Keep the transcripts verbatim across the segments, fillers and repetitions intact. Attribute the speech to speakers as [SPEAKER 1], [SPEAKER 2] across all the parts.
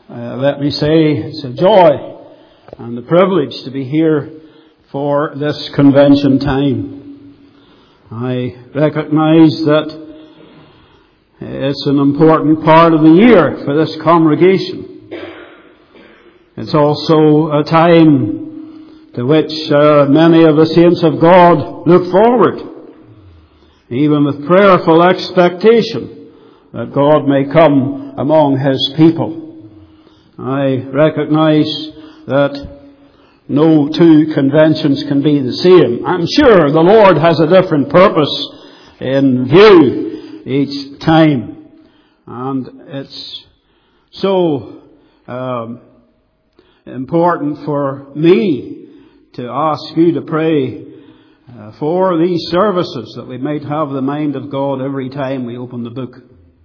[SPEAKER 1] Uh, let me say it's a joy and a privilege to be here for this convention time. I recognize that it's an important part of the year for this congregation. It's also a time to which uh, many of the saints of God look forward, even with prayerful expectation that God may come among His people. I recognize that no two conventions can be the same. I'm sure the Lord has a different purpose in view each time. And it's so um, important for me to ask you to pray uh, for these services, that we might have the mind of God every time we open the book.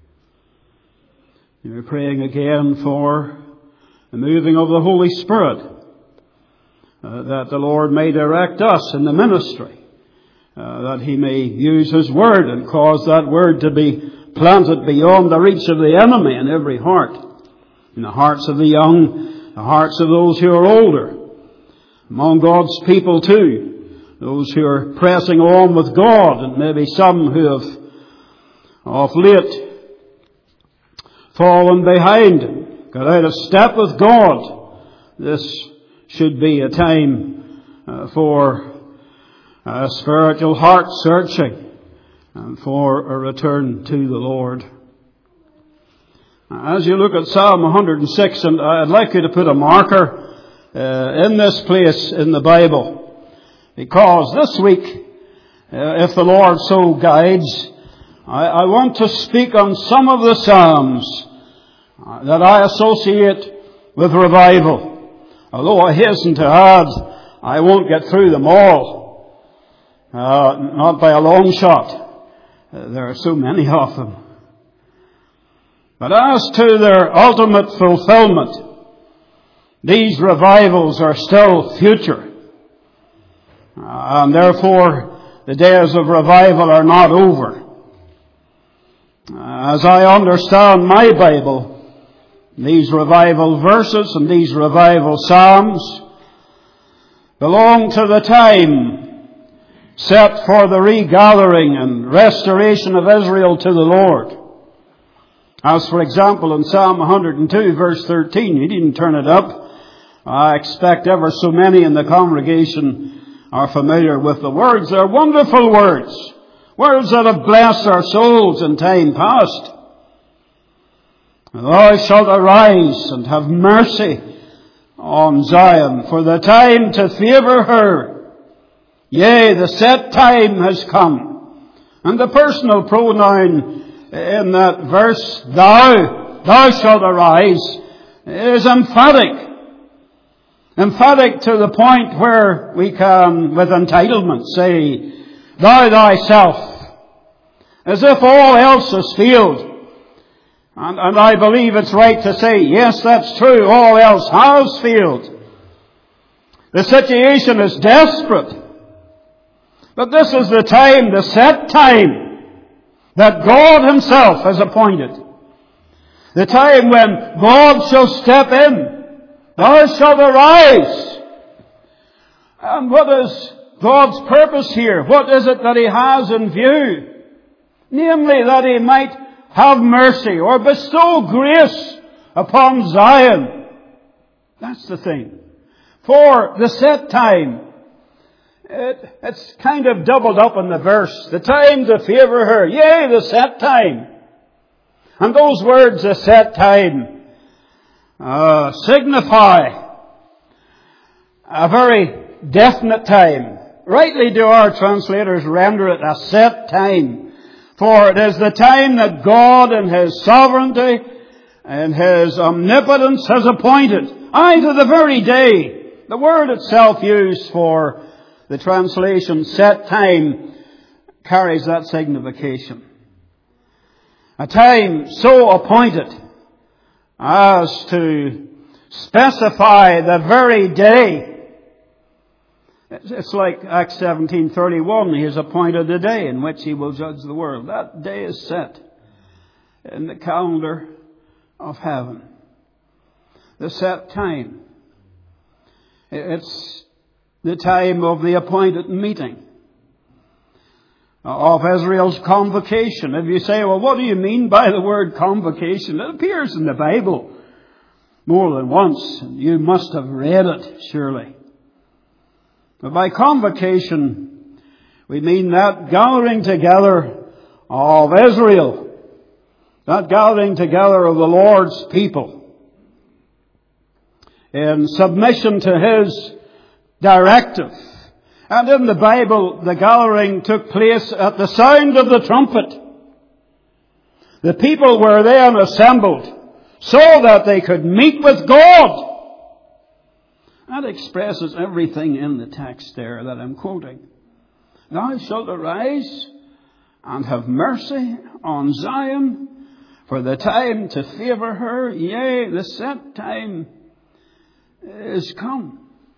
[SPEAKER 1] We're praying again for the moving of the Holy Spirit, uh, that the Lord may direct us in the ministry, uh, that He may use His Word and cause that Word to be planted beyond the reach of the enemy in every heart, in the hearts of the young, the hearts of those who are older, among God's people too, those who are pressing on with God, and maybe some who have of late fallen behind, got out of step with God. This should be a time uh, for uh, spiritual heart searching and for a return to the Lord. As you look at Psalm one hundred six, and I'd like you to put a marker uh, in this place in the Bible, because this week, uh, if the Lord so guides, I, I want to speak on some of the Psalms that I associate with revival. Although I hasten to add, I won't get through them all. Uh, not by a long shot. Uh, there are so many of them. But as to their ultimate fulfillment, these revivals are still future. Uh, and therefore, the days of revival are not over. Uh, as I understand my Bible, these revival verses and these revival psalms belong to the time set for the regathering and restoration of Israel to the Lord. As for example in Psalm one hundred two verse thirteen, you didn't turn it up. I expect ever so many in the congregation are familiar with the words. They're wonderful words. Words that have blessed our souls in time past. Thou shalt arise and have mercy on Zion, for the time to favour her. Yea, the set time has come. And the personal pronoun in that verse, thou, thou shalt arise, is emphatic. Emphatic to the point where we can, with entitlement, say, thou thyself, as if all else has failed. And, and I believe it's right to say, yes, that's true, all else has failed. The situation is desperate. But this is the time, the set time, that God Himself has appointed. The time when God shall step in. Thou shalt arise. And what is God's purpose here? What is it that He has in view? Namely, that He might have mercy or bestow grace upon Zion. That's the thing. For the set time, it, it's kind of doubled up in the verse. The time to favour her. Yea, the set time. And those words, the set time, uh, signify a very definite time. Rightly do our translators render it a set time. For it is the time that God in His sovereignty and His omnipotence has appointed. Aye, to the very day. The word itself used for the translation set time carries that signification. A time so appointed as to specify the very day. It's like Acts seventeen thirty-one. He has appointed a day in which He will judge the world. That day is set in the calendar of heaven. the set time. It's the time of the appointed meeting of Israel's convocation. If you say, well, what do you mean by the word convocation? It appears in the Bible more than once. You must have read it, surely. But by convocation, we mean that gathering together of Israel, that gathering together of the Lord's people in submission to His directive. And in the Bible, the gathering took place at the sound of the trumpet. The people were then assembled so that they could meet with God. That expresses everything in the text there that I'm quoting. Thou shalt arise and have mercy on Zion, for the time to favour her, yea, the set time is come.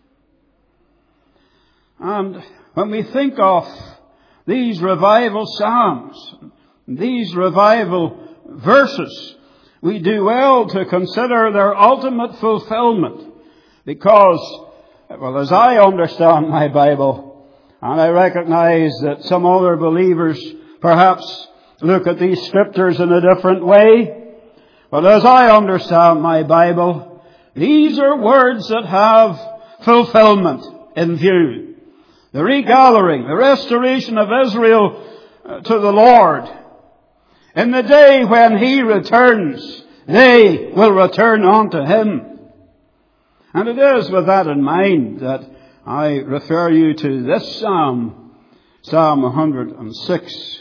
[SPEAKER 1] And when we think of these revival psalms, these revival verses, we do well to consider their ultimate fulfillment. Because, well, as I understand my Bible, and I recognize that some other believers perhaps look at these scriptures in a different way, but as I understand my Bible, these are words that have fulfillment in view. The regathering, the restoration of Israel to the Lord. In the day when He returns, they will return unto Him. And it is with that in mind that I refer you to this psalm, Psalm one hundred six.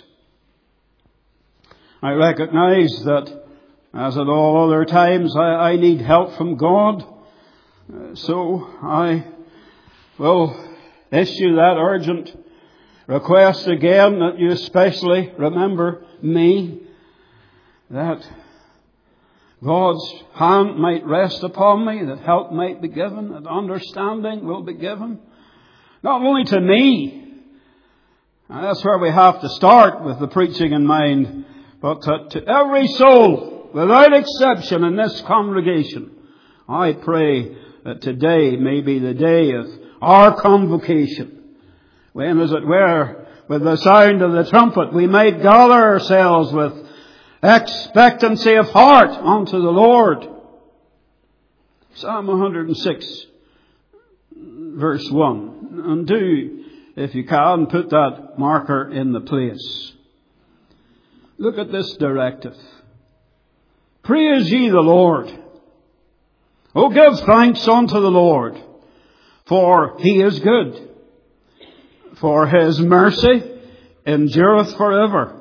[SPEAKER 1] I recognize that, as at all other times, I, I need help from God. Uh, so I will issue that urgent request again that you especially remember me, that God's hand might rest upon me, that help might be given, that understanding will be given. Not only to me, and that's where we have to start with the preaching in mind, but to, to every soul, without exception in this congregation. I pray that today may be the day of our convocation, when, as it were, with the sound of the trumpet, we might gather ourselves with expectancy of heart unto the Lord. Psalm one hundred six, verse one. And do, if you can, put that marker in the place. Look at this directive. Praise ye the Lord. Oh, give thanks unto the Lord, for He is good, for His mercy endureth forever.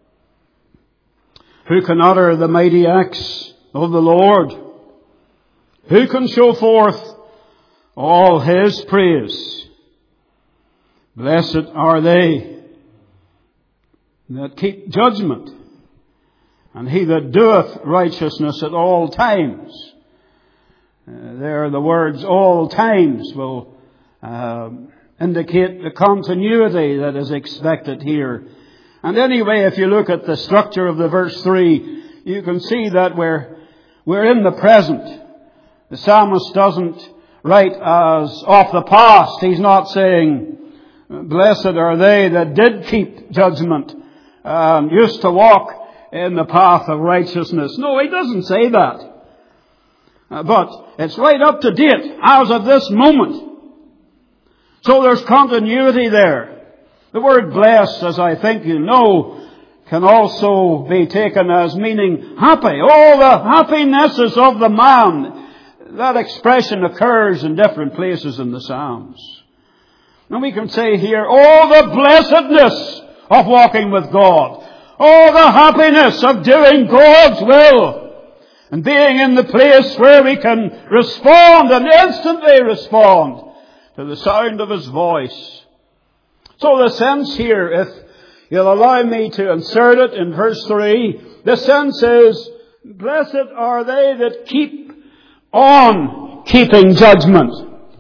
[SPEAKER 1] Who can utter the mighty acts of the Lord? Who can show forth all His praise? Blessed are they that keep judgment, and he that doeth righteousness at all times. Uh, there the words all times will uh, indicate the continuity that is expected here. And anyway, if you look at the structure of the verse three, you can see that we're, we're in the present. The psalmist doesn't write as of the past. He's not saying, blessed are they that did keep judgment, um, used to walk in the path of righteousness. No, he doesn't say that. Uh, but it's right up to date as of this moment. So there's continuity there. The word blessed, as I think you know, can also be taken as meaning happy. All the happinesses of the man. That expression occurs in different places in the Psalms. And we can say here, all the blessedness of walking with God. All the happiness of doing God's will. And being in the place where we can respond and instantly respond to the sound of His voice. So the sense here, if you'll allow me to insert it in verse three, the sense is, blessed are they that keep on keeping judgment.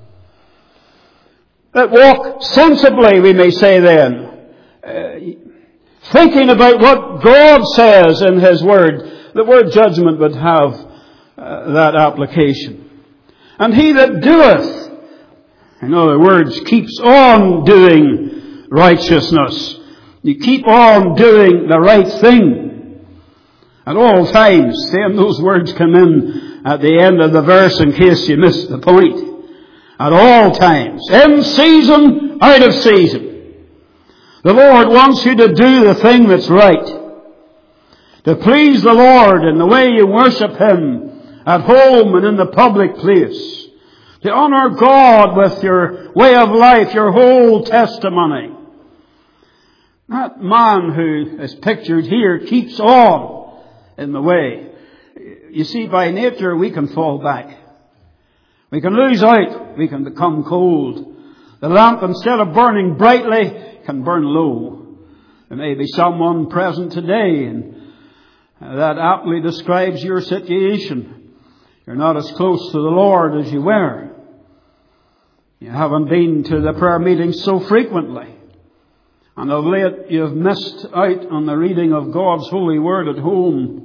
[SPEAKER 1] That walk sensibly, we may say then. Uh, thinking about what God says in His Word. The word judgment would have uh, that application. And he that doeth, in other words, keeps on doing righteousness. You keep on doing the right thing at all times. Then those words come in at the end of the verse in case you missed the point. At all times. In season, out of season. The Lord wants you to do the thing that's right. To please the Lord in the way you worship Him at home and in the public place. To honor God with your way of life, your whole testimony. That man who is pictured here keeps on in the way. You see, by nature we can fall back. We can lose out. We can become cold. The lamp, instead of burning brightly, can burn low. There may be someone present today, and that aptly describes your situation. You're not as close to the Lord as you were. You haven't been to the prayer meetings so frequently. And of late you've missed out on the reading of God's holy word at home.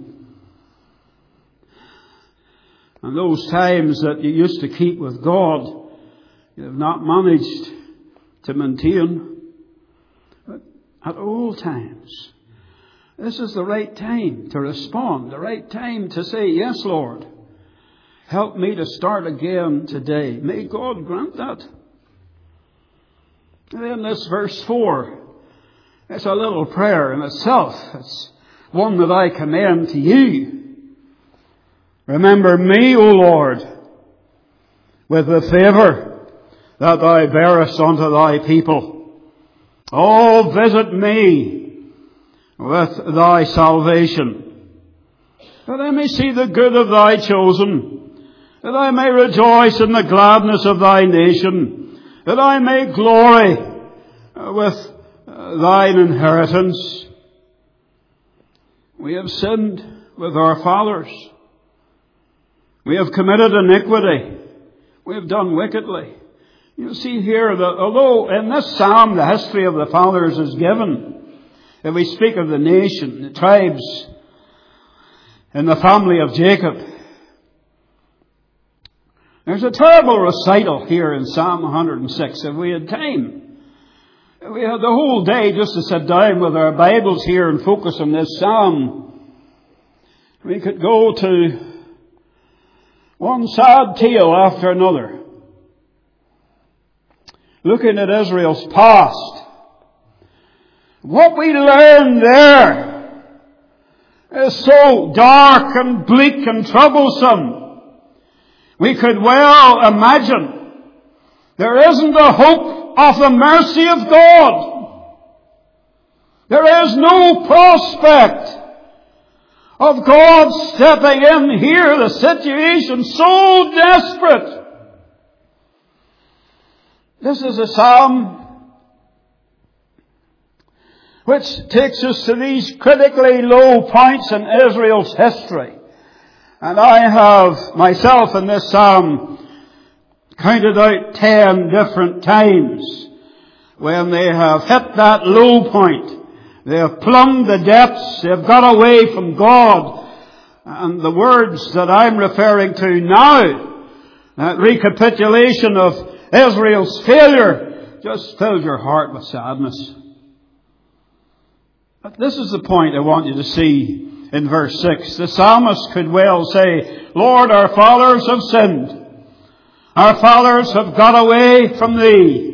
[SPEAKER 1] And those times that you used to keep with God, you have not managed to maintain. But at all times, this is the right time to respond, the right time to say, yes, Lord, help me to start again today. May God grant that. And then this verse four, it's a little prayer in itself. It's one that I commend to you. Remember me, O Lord, with the favour that thou bearest unto thy people. Oh, visit me with thy salvation, that I may see the good of thy chosen, that I may rejoice in the gladness of thy nation, that I may glory with thine inheritance. We have sinned with our fathers. We have committed iniquity. We have done wickedly. You see here that although in this psalm the history of the fathers is given, if we speak of the nation, the tribes in the family of Jacob, there's a terrible recital here in Psalm one hundred six. If we had time, if we had the whole day just to sit down with our Bibles here and focus on this psalm, we could go to one sad tale after another, looking at Israel's past. What we learn there is so dark and bleak and troublesome. We could well imagine there isn't a hope of the mercy of God. There is no prospect of God stepping in here. The situation so desperate. This is a psalm which takes us to these critically low points in Israel's history. And I have myself in this psalm counted out ten different times when they have hit that low point. They have plumbed the depths. They have got away from God. And the words that I'm referring to now, that recapitulation of Israel's failure, just fills your heart with sadness. But this is the point I want you to see in verse six. The psalmist could well say, Lord, our fathers have sinned. Our fathers have got away from Thee.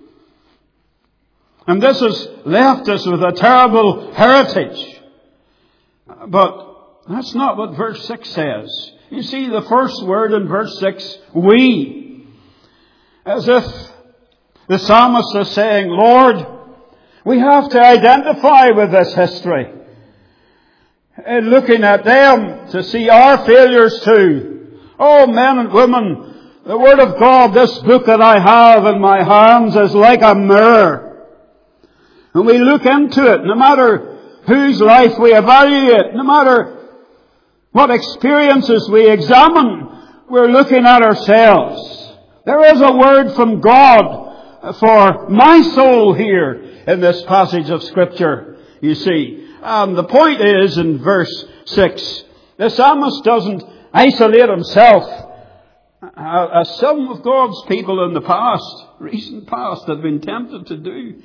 [SPEAKER 1] And this has left us with a terrible heritage. But that's not what verse six says. You see the first word in verse six, we. As if the psalmist is saying, Lord, we have to identify with this history. And looking at them to see our failures too. Oh, men and women, the Word of God, this book that I have in my hands, is like a mirror. And we look into it, no matter whose life we evaluate, no matter what experiences we examine, we're looking at ourselves. There is a word from God for my soul here in this passage of Scripture, you see. And the point is, in verse six, the psalmist doesn't isolate himself, as some of God's people in the past, recent past, have been tempted to do.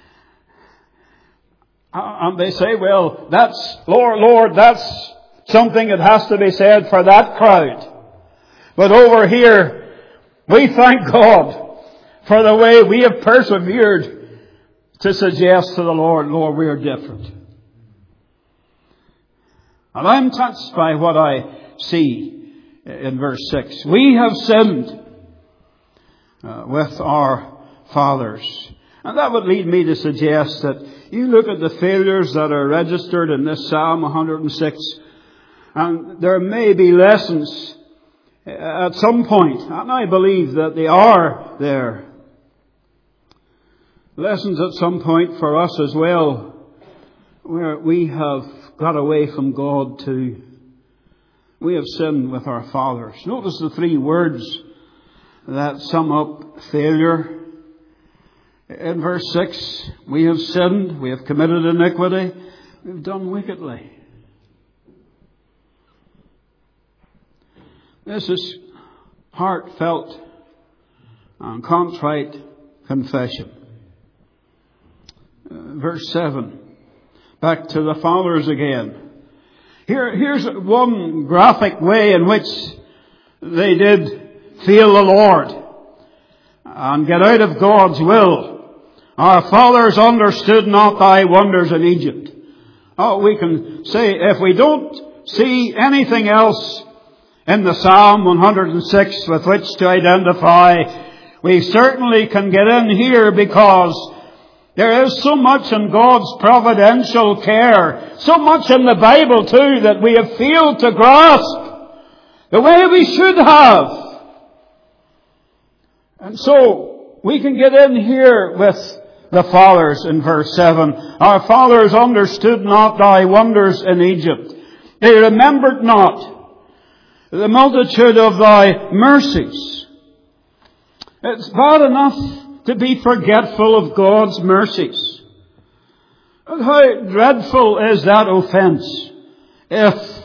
[SPEAKER 1] And they say, well, that's, Lord, Lord, that's something that has to be said for that crowd. But over here, we thank God for the way we have persevered to suggest to the Lord, Lord, we are different. And I'm touched by what I see in verse six. We have sinned uh, with our fathers. And that would lead me to suggest that you look at the failures that are registered in this Psalm one hundred six, and there may be lessons at some point, and I believe that they are there. Lessons at some point for us as well, where we have got away from God too. We have sinned with our fathers. Notice the three words that sum up failure. In verse six, we have sinned, we have committed iniquity, we've done wickedly. This is heartfelt and contrite confession. Uh, verse seven, back to the fathers again. Here, here's one graphic way in which they did feel the Lord and get out of God's will. Our fathers understood not thy wonders in Egypt. Oh, we can say, if we don't see anything else in the Psalm one hundred six with which to identify, we certainly can get in here, because there is so much in God's providential care, so much in the Bible too, that we have failed to grasp the way we should have. And so we can get in here with the fathers in verse seven. Our fathers understood not thy wonders in Egypt. They remembered not the multitude of thy mercies. It's bad enough to be forgetful of God's mercies. But how dreadful is that offence if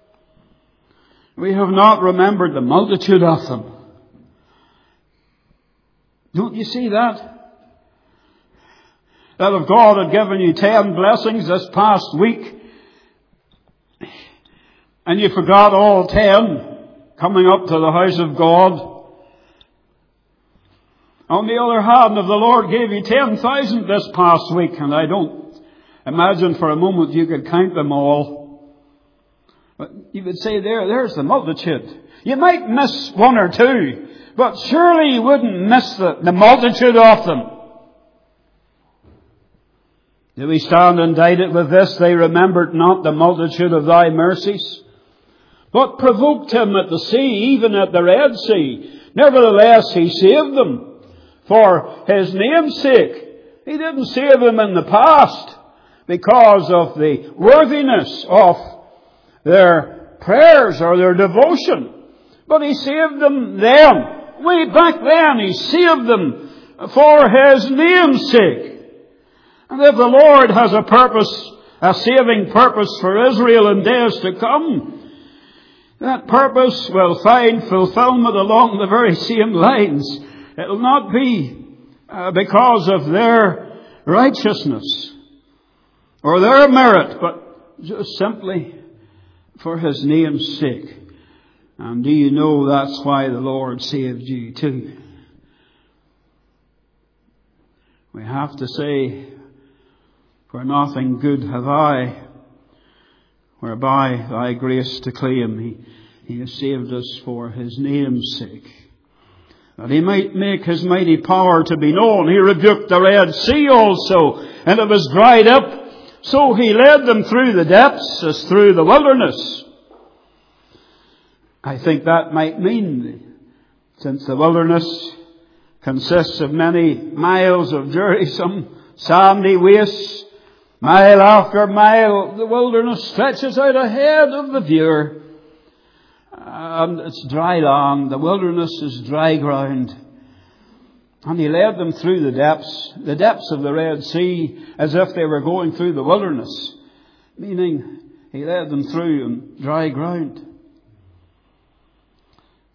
[SPEAKER 1] we have not remembered the multitude of them. Don't you see that? That if God had given you ten blessings this past week, and you forgot all ten coming up to the house of God. On the other hand, if the Lord gave you ten thousand this past week, and I don't imagine for a moment you could count them all, but you would say, there, there's the multitude. You might miss one or two, but surely you wouldn't miss the, the multitude of them. Do we stand indicted with this? They remembered not the multitude of thy mercies, but provoked him at the sea, even at the Red Sea. Nevertheless, he saved them for his name's sake. He didn't save them in the past because of the worthiness of their prayers or their devotion, but he saved them then. Way back then, he saved them for his name's sake. And if the Lord has a purpose, a saving purpose for Israel in days to come, that purpose will find fulfillment along the very same lines. It will not be uh, because of their righteousness or their merit, but just simply for his name's sake. And do you know that's why the Lord saved you too? We have to say, for nothing good have I, whereby thy grace to claim. He, he has saved us for his name's sake, that he might make his mighty power to be known. He rebuked the Red Sea also, and it was dried up. So he led them through the depths as through the wilderness. I think that might mean, since the wilderness consists of many miles of drearisome, sandy wastes, mile after mile, the wilderness stretches out ahead of the viewer. And it's dry land. The wilderness is dry ground. And he led them through the depths, the depths of the Red Sea, as if they were going through the wilderness. Meaning, he led them through on dry ground.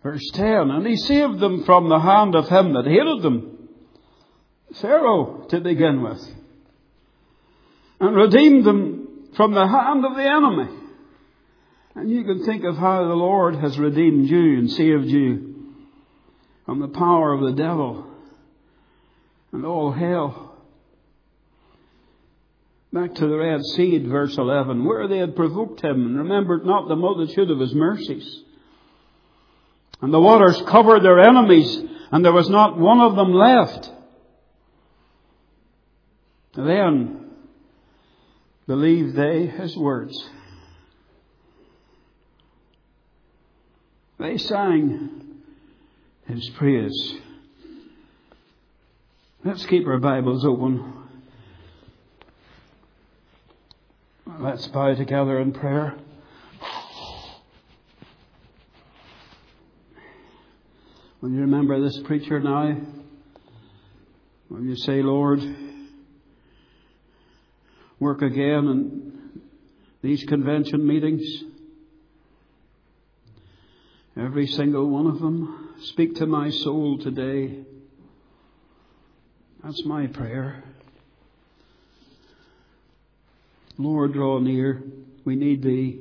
[SPEAKER 1] Verse ten, and he saved them from the hand of him that hated them, Pharaoh to begin with, and redeemed them from the hand of the enemy. And you can think of how the Lord has redeemed you and saved you from the power of the devil and all hell. Back to the red seed, verse eleven, where they had provoked him and remembered not the multitude of his mercies. And the waters covered their enemies, and there was not one of them left. Then believed they his words. They sang his praise. Let's keep our Bibles open. Let's bow together in prayer. Will you remember this preacher now? Will you say, Lord, work again in these convention meetings? Every single one of them. Speak to my soul today. That's my prayer. Lord, draw near. We need Thee.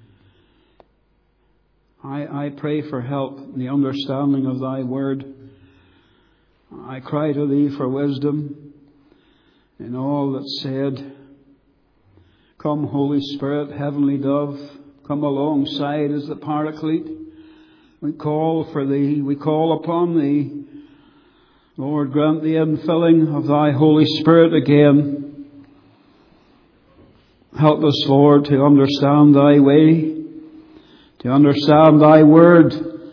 [SPEAKER 1] I, I pray for help in the understanding of Thy word. I cry to Thee for wisdom in all that's said. Come, Holy Spirit, Heavenly Dove, come alongside as the Paraclete. We call for Thee, we call upon Thee. Lord, grant the infilling of Thy Holy Spirit again. Help us, Lord, to understand Thy way, to understand Thy word,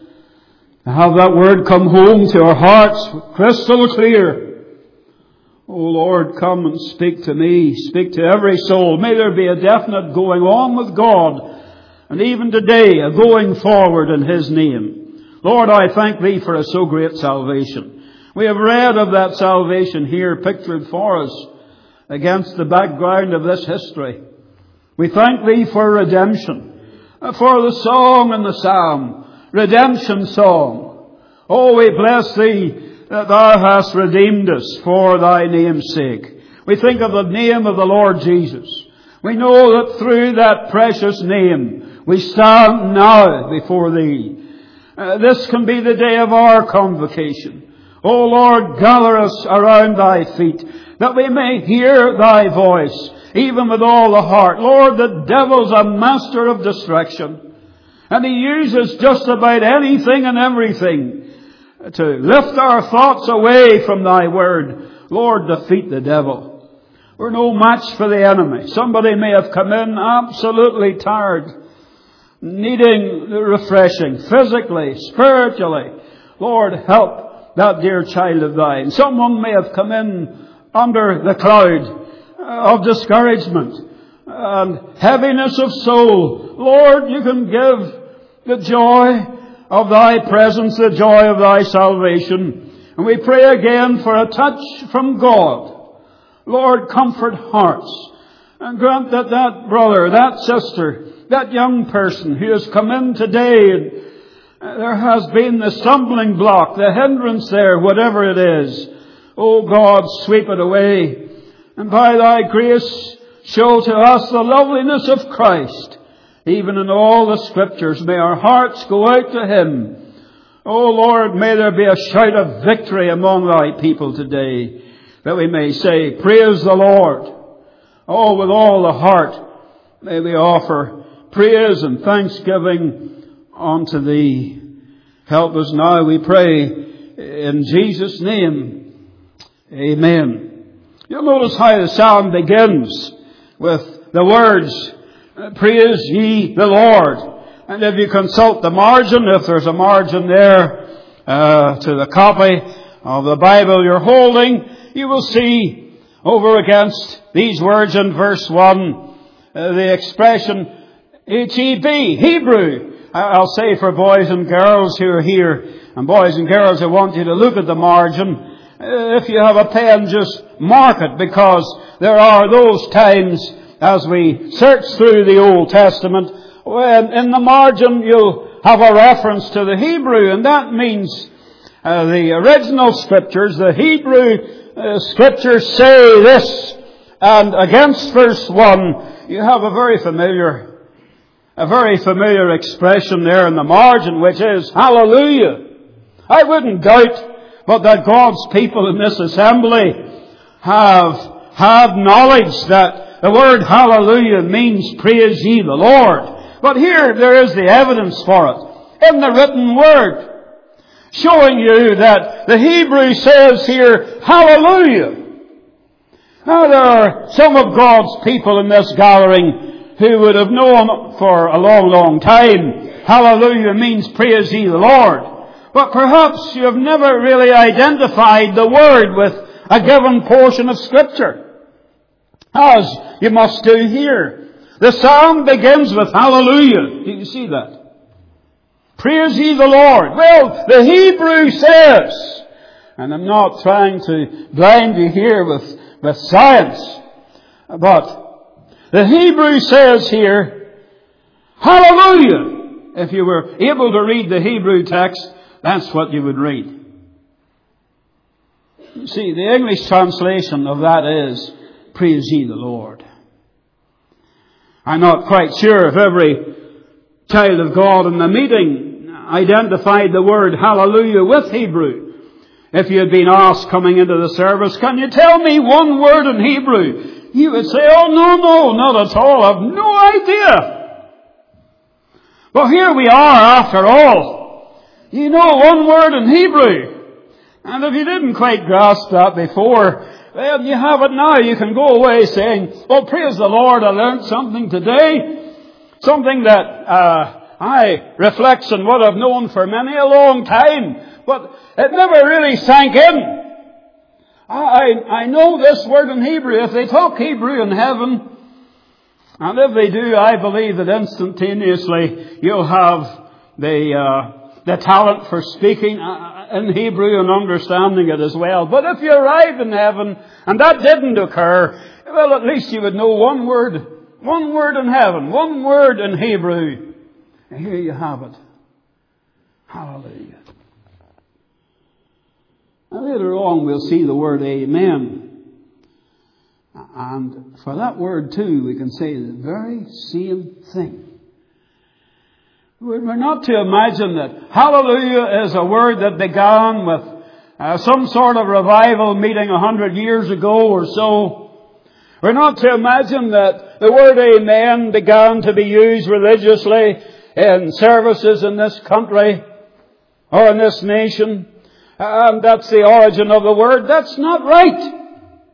[SPEAKER 1] to have that word come home to our hearts crystal clear. Oh Lord, come and speak to me, speak to every soul. May there be a definite going on with God, and even today a going forward in His name. Lord, I thank Thee for a so great salvation. We have read of that salvation here pictured for us against the background of this history. We thank Thee for redemption, for the song and the psalm, redemption song. Oh, we bless Thee that Thou hast redeemed us for Thy name's sake. We think of the name of the Lord Jesus. We know that through that precious name we stand now before Thee. Uh, this can be the day of our convocation. O Lord, gather us around Thy feet, that we may hear Thy voice, even with all the heart. Lord, the devil's a master of distraction, and he uses just about anything and everything to lift our thoughts away from Thy word. Lord, defeat the devil. We're no match for the enemy. Somebody may have come in absolutely tired, needing refreshing, physically, spiritually. Lord, help that dear child of Thine. Someone may have come in under the cloud of discouragement and heaviness of soul. Lord, You can give the joy of Thy presence, the joy of Thy salvation. And we pray again for a touch from God. Lord, comfort hearts and grant that that brother, that sister, that young person who has come in today and there has been the stumbling block, the hindrance there, whatever it is. Oh God, sweep it away. And by Thy grace, show to us the loveliness of Christ. Even in all the Scriptures, may our hearts go out to Him. Oh Lord, may there be a shout of victory among Thy people today, that we may say, praise the Lord. Oh, with all the heart, may we offer praise and thanksgiving unto Thee. Help us now, we pray, in Jesus' name. Amen. You'll notice how the psalm begins with the words, praise ye the Lord. And if you consult the margin, if there's a margin there uh, to the copy of the Bible you're holding, you will see over against these words in verse one, uh, the expression H E B, Hebrew. I'll say for boys and girls who are here, and boys and girls, I want you to look at the margin. If you have a pen, just mark it, because there are those times as we search through the Old Testament when in the margin you'll have a reference to the Hebrew, and that means uh, the original Scriptures, the Hebrew uh, Scriptures say this, and against verse one, you have a very familiar, a very familiar expression there in the margin, which is, hallelujah. I wouldn't doubt but that God's people in this assembly have had knowledge that the word hallelujah means praise ye the Lord. But here there is the evidence for it in the written word, showing you that the Hebrew says here, hallelujah. Now there are some of God's people in this gathering who would have known for a long, long time, hallelujah means praise ye the Lord. But perhaps you have never really identified the word with a given portion of Scripture, as you must do here. The psalm begins with hallelujah. Do you see that? Praise ye the Lord. Well, the Hebrew says, and I'm not trying to blind you here with, with science, but the Hebrew says here, hallelujah. If you were able to read the Hebrew text, that's what you would read. You see, the English translation of that is, praise ye the Lord. I'm not quite sure if every child of God in the meeting identified the word hallelujah with Hebrew. If you had been asked coming into the service, can you tell me one word in Hebrew? You would say, oh no, no, not at all. I've no idea. But here we are after all. You know one word in Hebrew. And if you didn't quite grasp that before, well, you have it now. You can go away saying, oh, praise the Lord, I learned something today. Something that uh, I reflects on what I've known for many a long time. But it never really sank in. I, I know this word in Hebrew. If they talk Hebrew in heaven, and if they do, I believe that instantaneously you'll have the... Uh, the talent for speaking in Hebrew and understanding it as well. But if you arrived in heaven and that didn't occur, well, at least you would know one word, one word in heaven, one word in Hebrew. And here you have it. Hallelujah. Now later on we'll see the word amen. And for that word too, we can say the very same thing. We're not to imagine that hallelujah is a word that began with uh, some sort of revival meeting a hundred years ago or so. We're not to imagine that the word amen began to be used religiously in services in this country or in this nation. And that's the origin of the word. That's not right.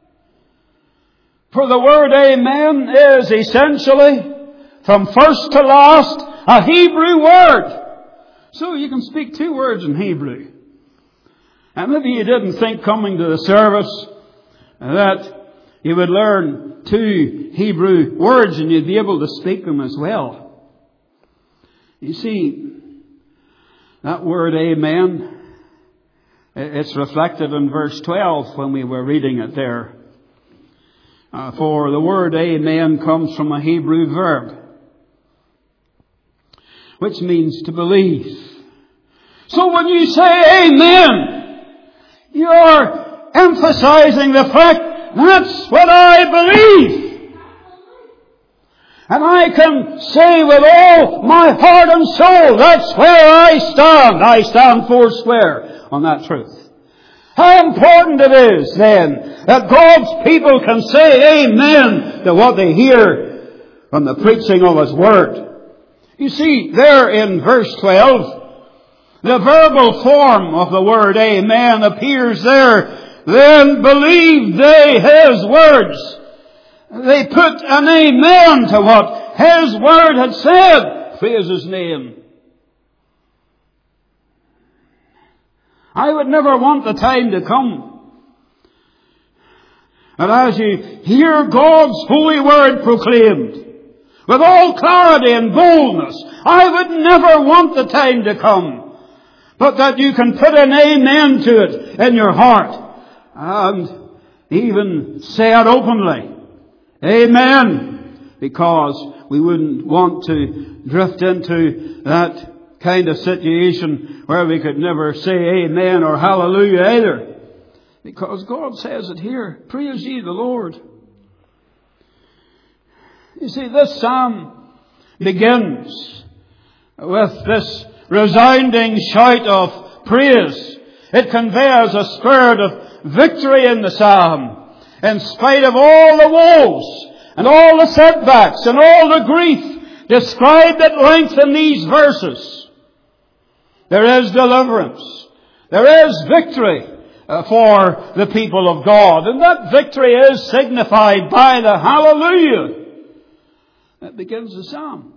[SPEAKER 1] For the word amen is essentially, from first to last, a Hebrew word. So you can speak two words in Hebrew. And maybe you didn't think coming to the service that you would learn two Hebrew words and you'd be able to speak them as well. You see, that word amen, it's reflected in verse twelve when we were reading it there. Uh, for the word amen comes from a Hebrew verb, which means to believe. So when you say amen, you're emphasizing the fact, that's what I believe. And I can say with all my heart and soul, that's where I stand. I stand four square on that truth. How important it is then that God's people can say amen to what they hear from the preaching of His Word. You see, there in verse twelve, the verbal form of the word amen appears there. Then believed they His words. They put an amen to what His Word had said. Praise His name. I would never want the time to come that as you hear God's holy word proclaimed, with all clarity and boldness, I would never want the time to come, but that you can put an amen to it in your heart and even say it openly. Amen. Because we wouldn't want to drift into that kind of situation where we could never say amen or hallelujah either. Because God says it here, praise ye the Lord. You see, this psalm begins with this resounding shout of praise. It conveys a spirit of victory in the psalm, in spite of all the woes and all the setbacks and all the grief described at length in these verses. There is deliverance. There is victory uh, for the people of God. And that victory is signified by the hallelujah that begins the psalm.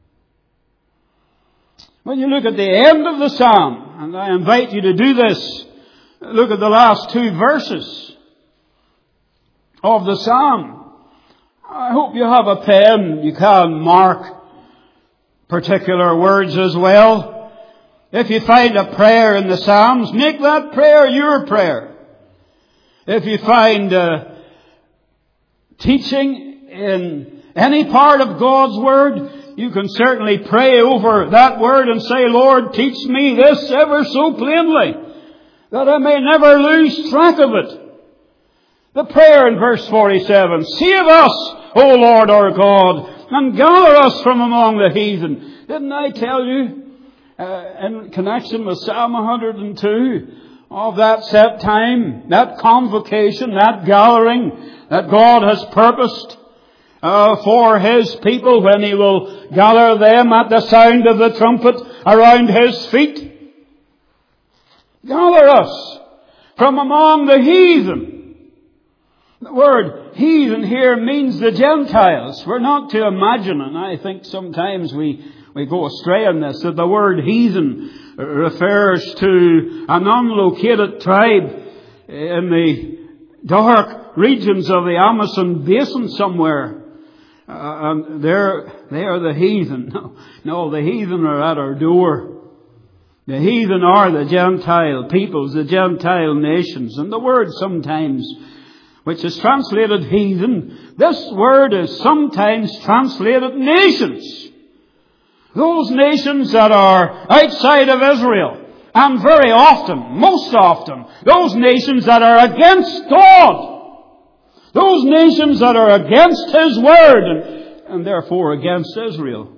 [SPEAKER 1] When you look at the end of the psalm, and I invite you to do this, look at the last two verses of the psalm. I hope you have a pen. You can mark particular words as well. If you find a prayer in the Psalms, make that prayer your prayer. If you find uh, teaching in any part of God's Word, you can certainly pray over that Word and say, Lord, teach me this ever so plainly, that I may never lose track of it. The prayer in verse forty-seven, save us, O Lord our God, and gather us from among the heathen. Didn't I tell you, uh, in connection with Psalm one hundred two, of that set time, that convocation, that gathering that God has purposed uh, for His people when He will gather them at the sound of the trumpet around His feet? Gather us from among the heathen. The word heathen here means the Gentiles. We're not to imagine, and I think sometimes we, we go astray in this, that the word heathen refers to an unlocated tribe in the dark regions of the Amazon basin somewhere. Uh, and they're, they are the heathen. No, no, the heathen are at our door. The heathen are the Gentile peoples, the Gentile nations. And the word sometimes, which is translated heathen, this word is sometimes translated nations. Those nations that are outside of Israel. And very often, most often, those nations that are against God. Those nations that are against His Word and, and therefore against Israel.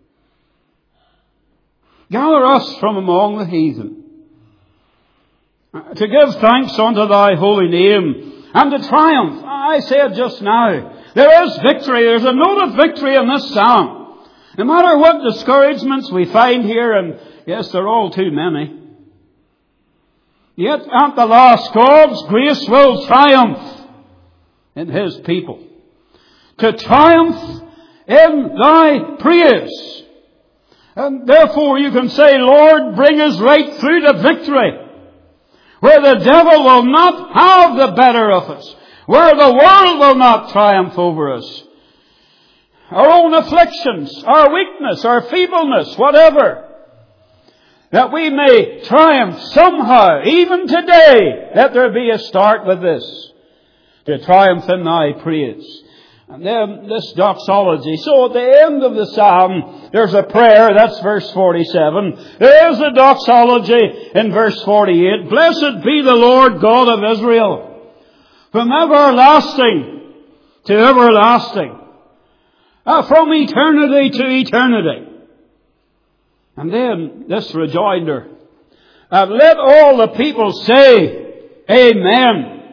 [SPEAKER 1] Gather us from among the heathen, to give thanks unto Thy holy name, and to triumph. I said just now, there is victory. There's a note of victory in this psalm. No matter what discouragements we find here, and yes, they're all too many. Yet at the last, God's grace will triumph in His people. To triumph in Thy praise. And therefore you can say, Lord, bring us right through to victory, where the devil will not have the better of us, where the world will not triumph over us. Our own afflictions, our weakness, our feebleness, whatever, that we may triumph somehow, even today. Let there be a start with this, to triumph in Thy praise. And then this doxology. So at the end of the psalm, there's a prayer, that's verse forty-seven. There is a doxology in verse forty-eight. Blessed be the Lord God of Israel, from everlasting to everlasting, uh, from eternity to eternity. And then this rejoinder, uh, let all the people say, Amen.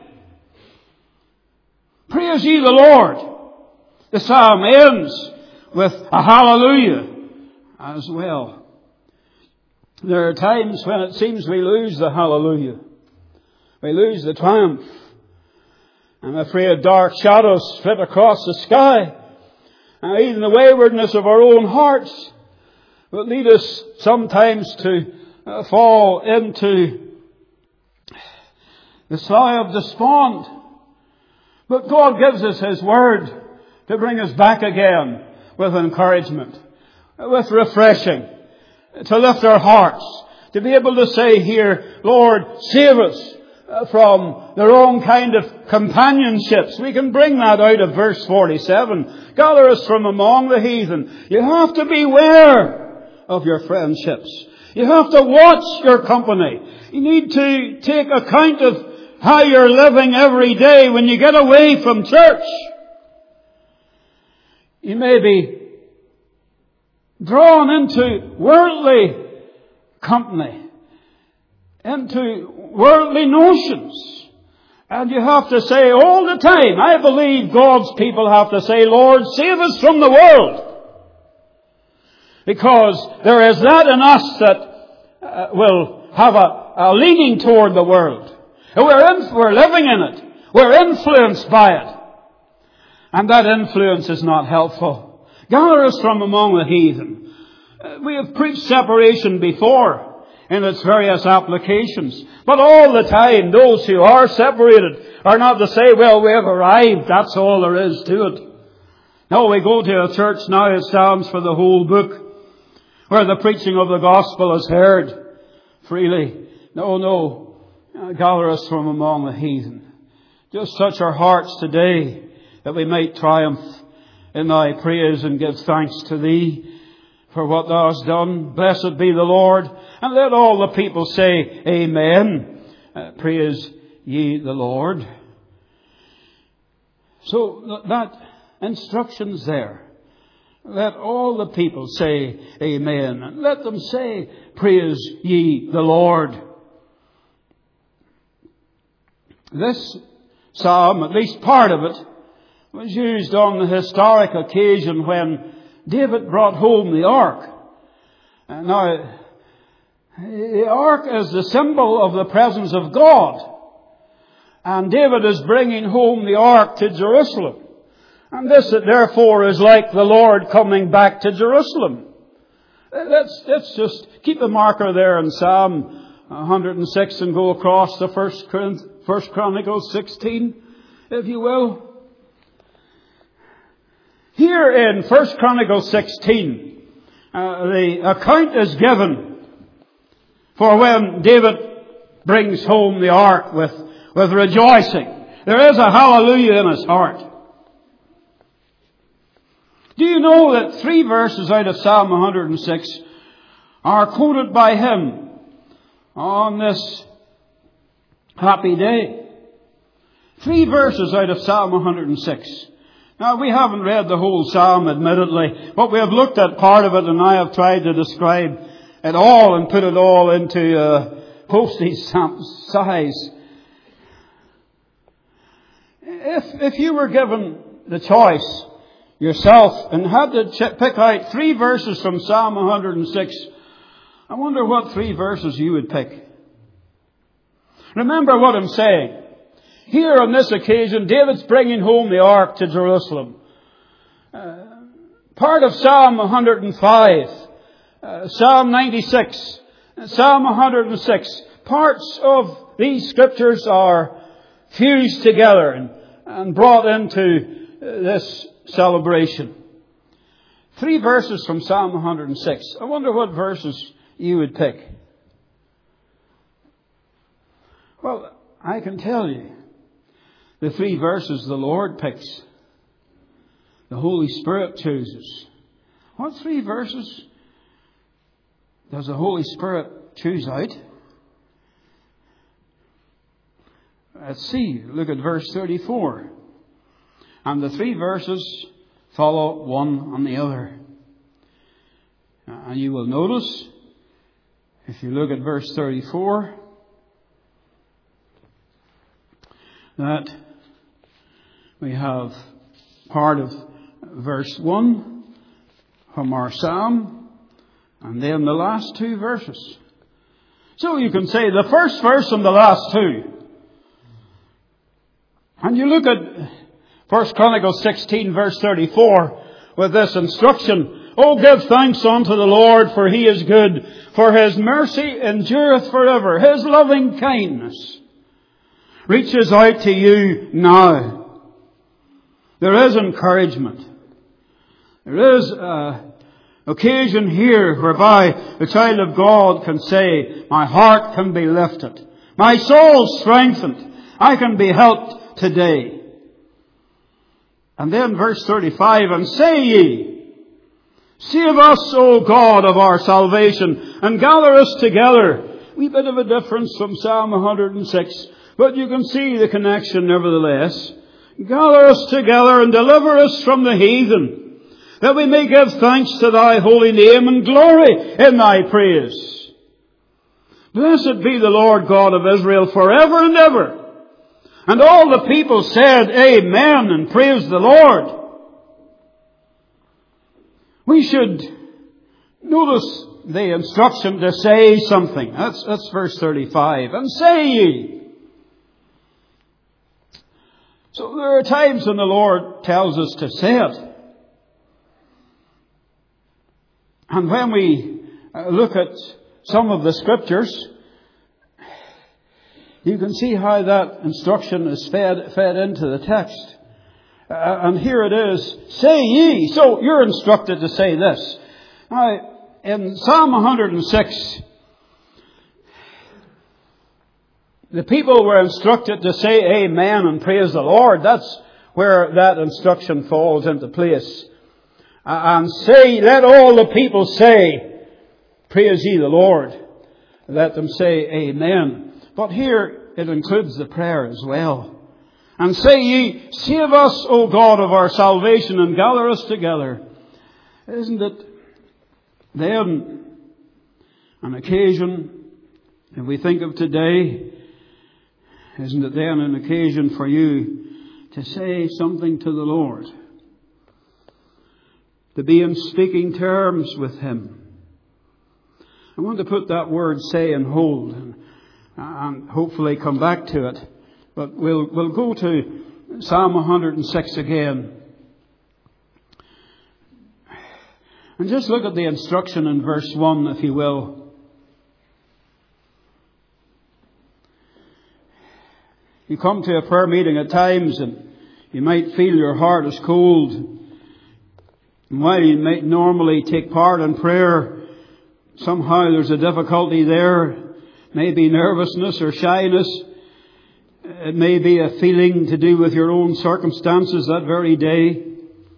[SPEAKER 1] Praise ye the Lord. The psalm ends with a hallelujah as well. There are times when it seems we lose the hallelujah. We lose the triumph. I'm afraid dark shadows flit across the sky. And even the waywardness of our own hearts will lead us sometimes to uh, fall into the slough of despond. But God gives us His Word to bring us back again with encouragement, with refreshing, to lift our hearts, to be able to say here, Lord, save us from the wrong kind of companionships. We can bring that out of verse forty-seven. Gather us from among the heathen. You have to beware of your friendships. You have to watch your company. You need to take account of how you're living every day when you get away from church. You may be drawn into worldly company, into worldly notions. And you have to say all the time, I believe God's people have to say, Lord, save us from the world. Because there is that in us that uh, will have a, a leaning toward the world. We're, in, we're living in it. We're influenced by it. And that influence is not helpful. Gather us from among the heathen. Uh, we have preached separation before in its various applications. But all the time, those who are separated are not to say, well, we have arrived. That's all there is to it. No, we go to a church now, it stands for the whole book, where the preaching of the gospel is heard freely. No, no. Gather us from among the heathen. Just touch our hearts today that we might triumph in thy praise and give thanks to thee for what thou hast done. Blessed be the Lord. And let all the people say, Amen. Uh, praise ye the Lord. So that instruction's there. Let all the people say Amen. And let them say, praise ye the Lord. This psalm, at least part of it, was used on the historic occasion when David brought home the ark. And now, the ark is the symbol of the presence of God. And David is bringing home the ark to Jerusalem. And this, therefore, is like the Lord coming back to Jerusalem. Let's, let's just keep the marker there in Psalm one hundred six and go across to First Chronicles sixteen, if you will. Here in First Chronicles sixteen, uh, the account is given for when David brings home the ark with, with rejoicing. There is a hallelujah in his heart. Do you know that three verses out of Psalm one hundred six are quoted by him on this happy day? Three verses out of Psalm one hundred six. Now, we haven't read the whole psalm, admittedly, but we have looked at part of it, and I have tried to describe it all and put it all into uh, postage stamp size. If, if you were given the choice yourself and had to ch- pick out three verses from Psalm one hundred six, I wonder what three verses you would pick. Remember what I'm saying. Here on this occasion, David's bringing home the ark to Jerusalem. Uh, part of Psalm one hundred five, uh, Psalm ninety-six, Psalm one hundred six. Parts of these scriptures are fused together and, and brought into this celebration. Three verses from Psalm one hundred six. I wonder what verses you would pick. Well, I can tell you. The three verses the Lord picks. The Holy Spirit chooses. What three verses does the Holy Spirit choose out? Let's see. Look at verse thirty-four. And the three verses follow one on the other. And you will notice, if you look at verse thirty-four, that we have part of verse one from our psalm, and then the last two verses. So you can say the first verse and the last two. And you look at First Chronicles sixteen, verse thirty-four, with this instruction, Oh, give thanks unto the Lord, for He is good, for His mercy endureth forever. His loving kindness reaches out to you now. There is encouragement. There is an occasion here whereby the child of God can say, my heart can be lifted. My soul strengthened. I can be helped today. And then verse thirty-five, and say ye, Save us, O God of our salvation, and gather us together. Wee bit of a difference from Psalm one hundred and six, but you can see the connection nevertheless. Gather us together and deliver us from the heathen, that we may give thanks to thy holy name and glory in thy praise. Blessed be the Lord God of Israel forever and ever. And all the people said, Amen, and praise the Lord. We should notice the instruction to say something. That's, that's verse thirty-five. And say ye. So there are times when the Lord tells us to say it. And when we look at some of the scriptures, you can see how that instruction is fed, fed into the text. Uh, and here it is, say ye. So you're instructed to say this. Now, in Psalm one hundred and six, the people were instructed to say Amen and praise the Lord. That's where that instruction falls into place. Uh, and say, let all the people say, praise ye the Lord. Let them say Amen. But here it includes the prayer as well. And say ye, save us, O God of our salvation, and gather us together. Isn't it then an occasion, if we think of today, isn't it then an occasion for you to say something to the Lord? To be in speaking terms with Him. I want to put that word say in hold and, and hopefully come back to it. But we'll, we'll go to Psalm one hundred and six again. And just look at the instruction in verse one, if you will. You come to a prayer meeting at times and you might feel your heart is cold. And while you might normally take part in prayer, somehow there's a difficulty there. Maybe nervousness or shyness. It may be a feeling to do with your own circumstances that very day.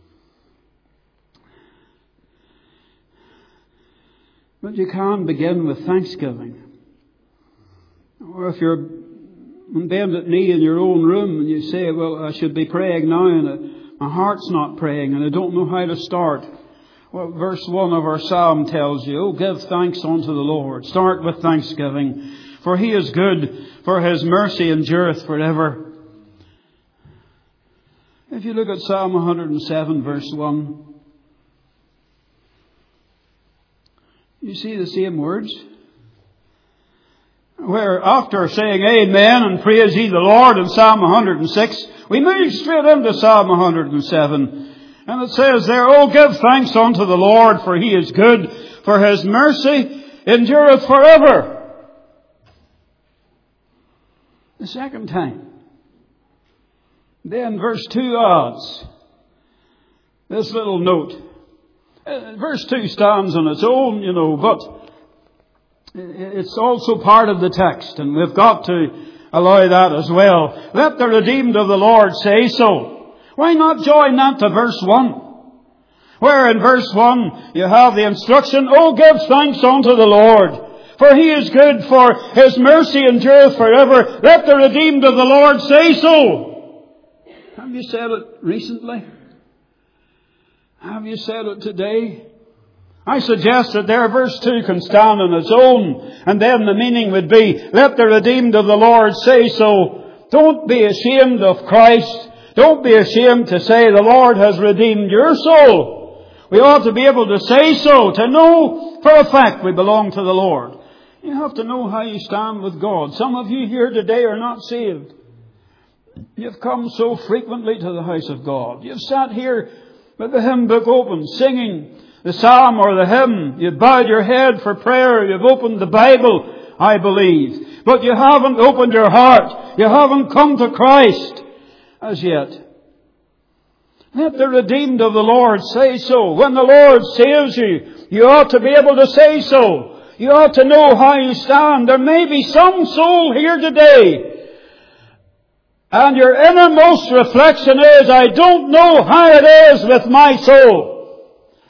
[SPEAKER 1] But you can begin with thanksgiving. Or if you're on bended knee in your own room and you say, well, I should be praying now and my heart's not praying and I don't know how to start. Well, verse one of our psalm tells you, oh, give thanks unto the Lord. Start with thanksgiving. For He is good, for His mercy endureth forever. If you look at Psalm one hundred and seven, verse one, you see the same words. Where after saying Amen and praise ye the Lord in Psalm one hundred and six, we move straight into Psalm one hundred and seven. And it says there, oh, give thanks unto the Lord, for He is good, for His mercy endureth forever. The second time. Then verse two adds this little note. Uh, verse two stands on its own, you know, but it's also part of the text, and we've got to allow that as well. Let the redeemed of the Lord say so. Why not join that to verse one? Where in verse one you have the instruction, oh, give thanks unto the Lord. For He is good, for His mercy endureth forever. Let the redeemed of the Lord say so. Have you said it recently? Have you said it today? I suggest that there verse two can stand on its own. And then the meaning would be, let the redeemed of the Lord say so. Don't be ashamed of Christ. Don't be ashamed to say the Lord has redeemed your soul. We ought to be able to say so, to know for a fact we belong to the Lord. You have to know how you stand with God. Some of you here today are not saved. You've come so frequently to the house of God. You've sat here with the hymn book open, singing the psalm or the hymn. You've bowed your head for prayer. You've opened the Bible, I believe. But you haven't opened your heart. You haven't come to Christ as yet. Let the redeemed of the Lord say so. When the Lord saves you, you ought to be able to say so. You ought to know how you stand. There may be some soul here today, and your innermost reflection is, I don't know how it is with my soul.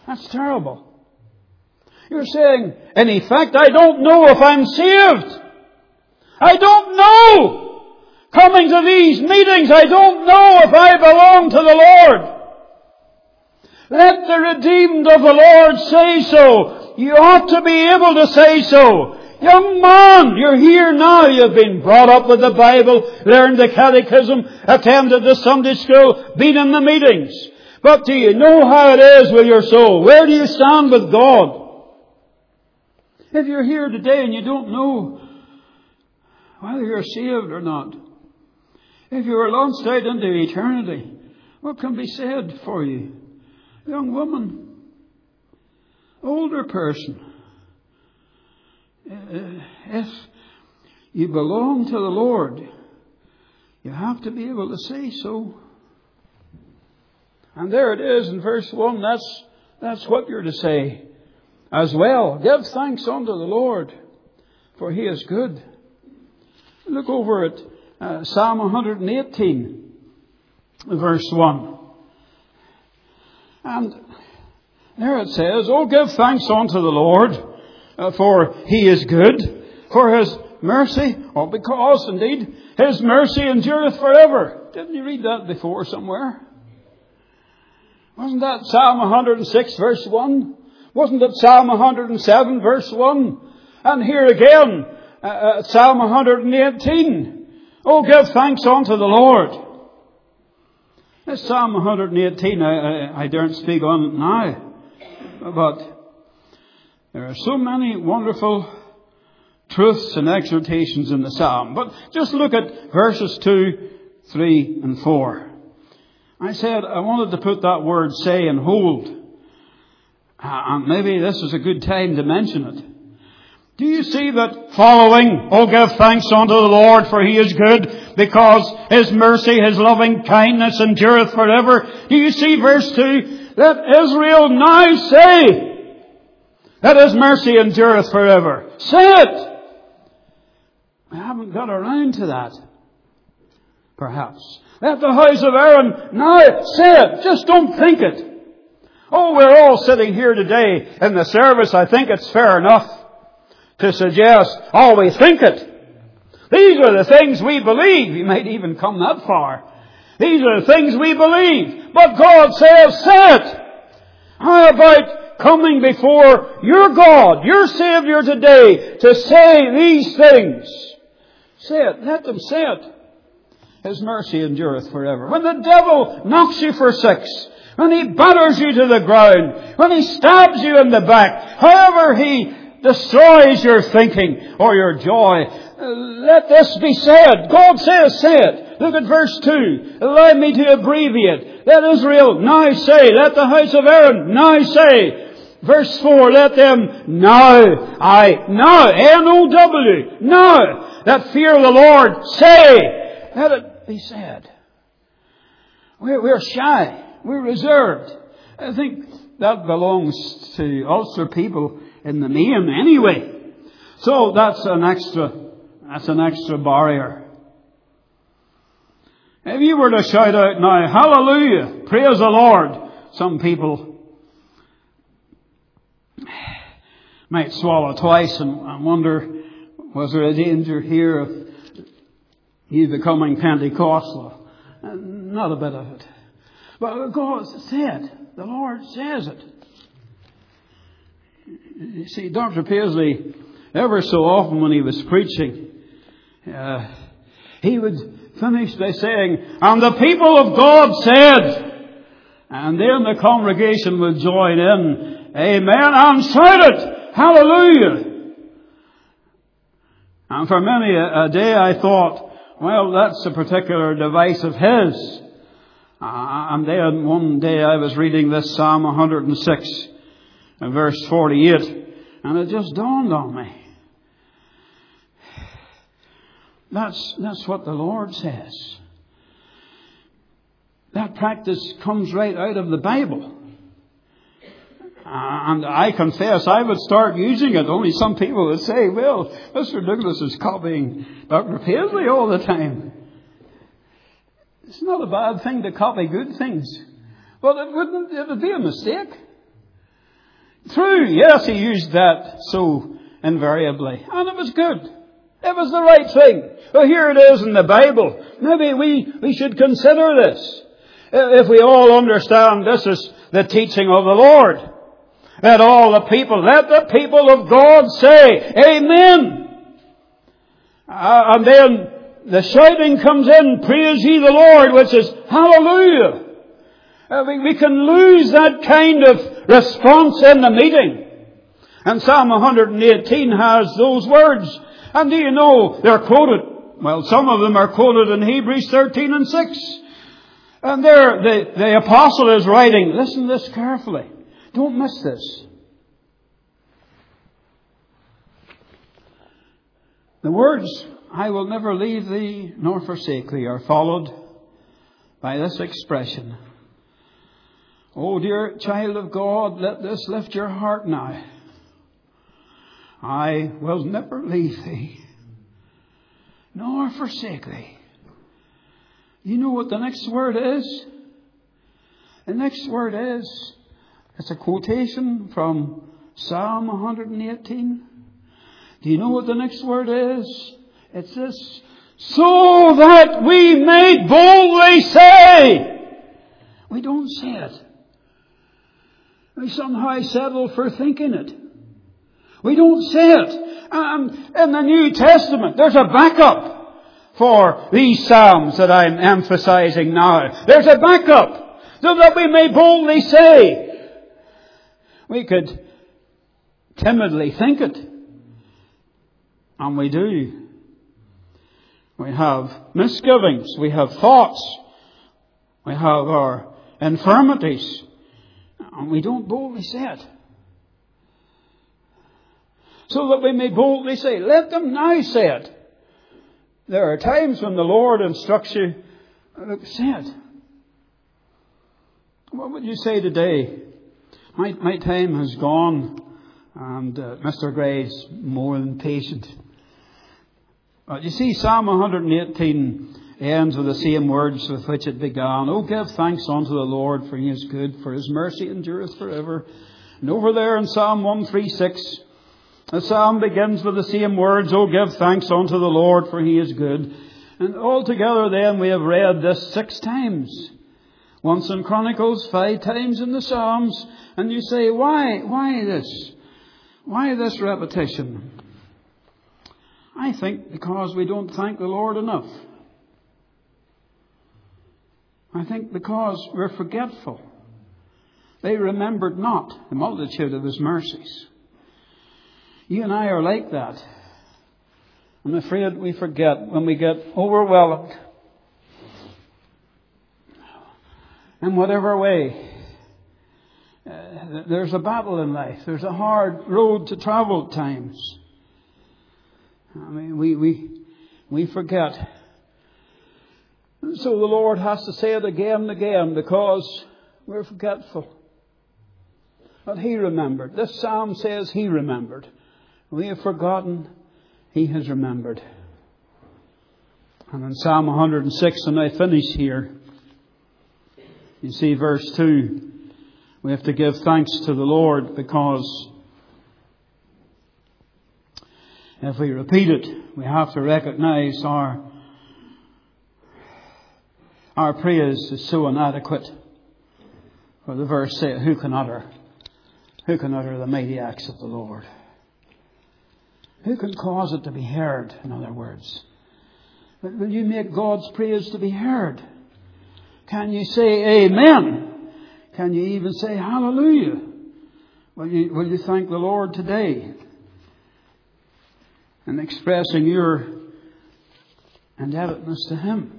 [SPEAKER 1] That's terrible. You're saying, in effect, I don't know if I'm saved. I don't know. Coming to these meetings, I don't know if I belong to the Lord. Let the redeemed of the Lord say so. You ought to be able to say so. Young man, you're here now. You've been brought up with the Bible, learned the catechism, attended the Sunday school, been in the meetings. But do you know how it is with your soul? Where do you stand with God? If you're here today and you don't know whether you're saved or not, if you were launched out into eternity, what can be said for you? Young woman, older person, if you belong to the Lord, you have to be able to say so. And there it is in verse one. That's, that's what you're to say as well. Give thanks unto the Lord, for He is good. Look over at uh, Psalm one eighteen, verse one. And there it says, Oh, give thanks unto the Lord, uh, for He is good, for His mercy, or because indeed His mercy endureth forever. Didn't you read that before somewhere? Wasn't that Psalm one hundred six verse one? Wasn't it Psalm one hundred seven verse one? And here again, uh, uh, Psalm one hundred eighteen. Oh, give thanks unto the Lord. This Psalm one hundred eighteen, I, I, I daren't speak on it now. But there are so many wonderful truths and exhortations in the Psalm. But just look at verses two, three and four. I said I wanted to put that word say and hold. Uh, and maybe this is a good time to mention it. Do you see that following, oh, give thanks unto the Lord, for He is good, because His mercy, His loving kindness endureth forever. Do you see verse two? Let Israel now say that His mercy endureth forever. Say it! I haven't got around to that. Perhaps. Let the house of Aaron now say it. Just don't think it. Oh, we're all sitting here today in the service. I think it's fair enough to suggest, oh, we think it. These are the things we believe. You might even come that far. These are the things we believe. But God says, say it. How about coming before your God, your Savior today, to say these things? Say it. Let them say it. His mercy endureth forever. When the devil knocks you for six, when he batters you to the ground, when he stabs you in the back, however he destroys your thinking or your joy, let this be said. God says, say it. Look at verse two. Allow me to abbreviate. Let Israel now say. Let the house of Aaron now say. Verse four. Let them now, I, now, N O W, now, that fear the Lord, say. Let it be said. We're, we're shy. We're reserved. I think that belongs to Ulster people in the main anyway. So that's an extra, that's an extra barrier. If you were to shout out now, hallelujah, praise the Lord, some people might swallow twice and wonder, was there a danger here of you becoming Pentecostal? Not a bit of it. But God said, the Lord says it. You see, Doctor Paisley, ever so often when he was preaching, uh, he would finish by saying, and the people of God said, and then the congregation would join in, amen, and shout it, hallelujah. And for many a, a day I thought, well, that's a particular device of his. Uh, and then one day I was reading this Psalm one hundred six, verse forty-eight, and it just dawned on me. That's, that's what the Lord says. That practice comes right out of the Bible. Uh, and I confess I would start using it. Only some people would say, well, Mister Douglas is copying Doctor Paisley all the time. It's not a bad thing to copy good things. But it wouldn't, it would be a mistake. True, yes, he used that so invariably. And it was good. It was the right thing. Well, here it is in the Bible. Maybe we, we should consider this. If we all understand this is the teaching of the Lord. Let all the people, let the people of God say, Amen. Uh, and then the shouting comes in, Praise ye the Lord, which is Hallelujah. Uh, we, we can lose that kind of response in the meeting. And Psalm one eighteen has those words. And do you know, they're quoted, well, some of them are quoted in Hebrews thirteen and six. And there, the, the apostle is writing, listen to this carefully. Don't miss this. The words, I will never leave thee nor forsake thee, are followed by this expression. Oh, dear child of God, let this lift your heart now. I will never leave thee nor forsake thee. You know what the next word is? The next word is, it's a quotation from Psalm one eighteen. Do you know what the next word is? It's this, so that we may boldly say. We don't say it. We somehow settle for thinking it. We don't say it. Um, in the New Testament, there's a backup for these Psalms that I'm emphasizing now. There's a backup so that we may boldly say. We could timidly think it. And we do. We have misgivings. We have thoughts. We have our infirmities. And we don't boldly say it. So that we may boldly say, let them now say it. There are times when the Lord instructs you, look, say it. What would you say today? My, my time has gone, and uh, Mister Gray's more than patient. But you see, Psalm one eighteen ends with the same words with which it began. Oh, give thanks unto the Lord, for he is good, for his mercy endureth forever. And over there in Psalm one thirty-six, the psalm begins with the same words, oh, give thanks unto the Lord, for he is good. And altogether then we have read this six times. Once in Chronicles, five times in the Psalms. And you say, why? Why this? Why this repetition? I think because we don't thank the Lord enough. I think because we're forgetful. They remembered not the multitude of his mercies. You and I are like that. I'm afraid we forget when we get overwhelmed. In whatever way. Uh, there's a battle in life. There's a hard road to travel at times. I mean, we, we, we forget. So the Lord has to say it again and again because we're forgetful. But he remembered. This psalm says he remembered. We have forgotten. He has remembered. And in Psalm one hundred six, and I finish here, you see verse two. We have to give thanks to the Lord because if we repeat it, we have to recognize our our praise is so inadequate. For the verse says, who can utter? Who can utter the mighty acts of the Lord? Who can cause it to be heard, in other words? But will you make God's praise to be heard? Can you say amen? Can you even say hallelujah? Will you, will you thank the Lord today? And expressing your indebtedness to him.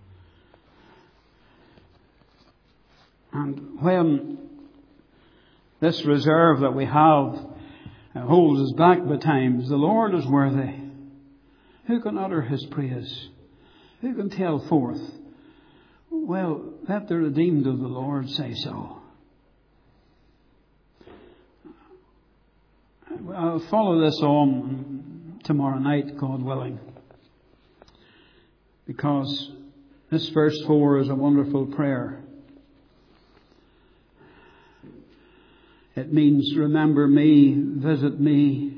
[SPEAKER 1] And when this reserve that we have holds us back by times, the Lord is worthy. Who can utter his praise? Who can tell forth? Well, let the redeemed of the Lord say so. I'll follow this on tomorrow night, God willing. Because this verse four is a wonderful prayer. It means remember me, visit me.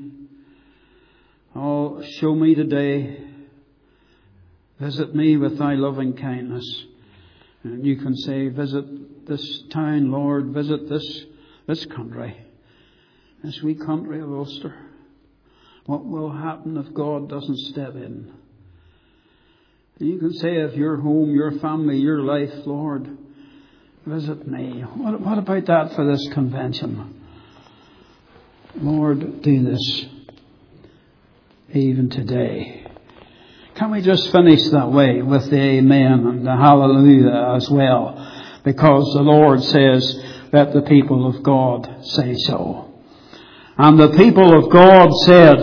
[SPEAKER 1] Oh, show me today. Visit me with thy loving kindness. And you can say, visit this town, Lord, visit this, this country, this wee country of Ulster. What will happen if God doesn't step in? And you can say of your home, your family, your life, Lord, visit me. What, what about that for this convention? Lord, do this even today. Can we just finish that way with the amen and the hallelujah as well? Because the Lord says, let the people of God say so. And the people of God said,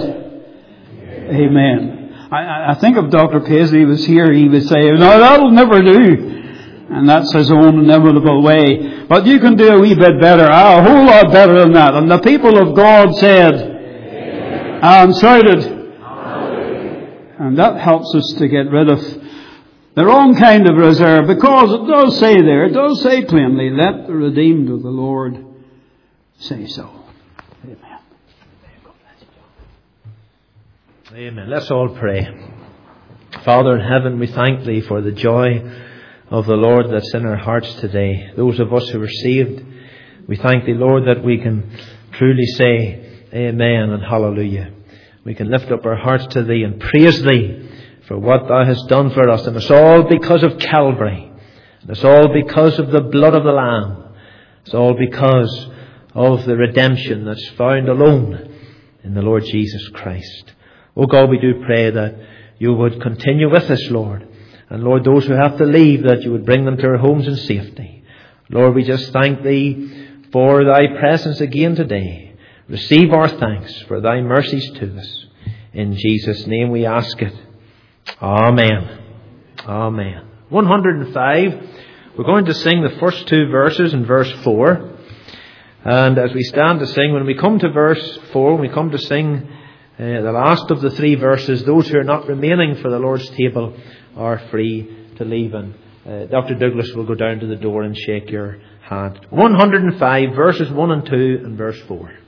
[SPEAKER 1] amen. I, I think if Doctor Paisley was here, he would say, no, that'll never do. And that's his own inevitable way. But you can do a wee bit better, a whole lot better than that. And the people of God said, amen. And shouted, and that helps us to get rid of the wrong kind of reserve, because it does say there, it does say plainly, let the redeemed of the Lord say so. Amen.
[SPEAKER 2] Amen. Let's all pray. Father in heaven, we thank Thee for the joy of the Lord that's in our hearts today. Those of us who are saved, we thank Thee, Lord, that we can truly say amen and hallelujah. We can lift up our hearts to Thee and praise Thee for what Thou hast done for us. And it's all because of Calvary. And it's all because of the blood of the Lamb. It's all because of the redemption that's found alone in the Lord Jesus Christ. Oh God, we do pray that You would continue with us, Lord. And Lord, those who have to leave, that You would bring them to their homes in safety. Lord, we just thank Thee for Thy presence again today. Receive our thanks for Thy mercies to us. In Jesus' name we ask it. Amen. Amen. one hundred five. We're going to sing the first two verses in verse four. And as we stand to sing, when we come to verse four, when we come to sing uh, the last of the three verses, those who are not remaining for the Lord's table are free to leave. And uh, Doctor Douglas will go down to the door and shake your hand. one hundred five, verses one and two and verse four.